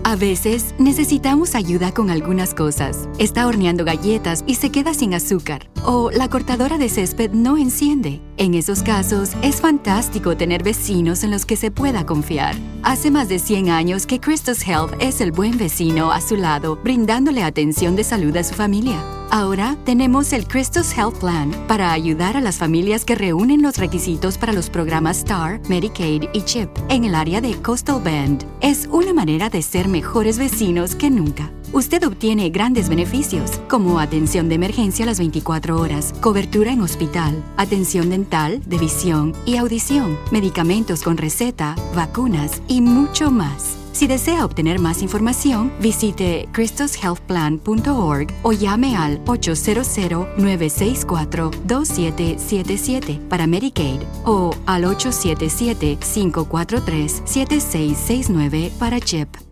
A veces necesitamos ayuda con algunas cosas. Está horneando galletas y se queda sin azúcar. O la cortadora de césped no enciende. En esos casos, es fantástico tener vecinos en los que se pueda confiar. Hace más de 100 años que Christus Health es el buen vecino a su lado, brindándole atención de salud a su familia. Ahora tenemos el Christus Health Plan para ayudar a las familias que reúnen los requisitos para los programas STAR, Medicaid y CHIP en el área de Coastal Bend. Es una manera de ser mejores vecinos que nunca. Usted obtiene grandes beneficios, como atención de emergencia las 24 horas, cobertura en hospital, atención dental, de visión y audición, medicamentos con receta, vacunas y mucho más. Si desea obtener más información, visite christushealthplan.org o llame al 800-964-2777 para Medicaid o al 877-543-7669 para CHIP.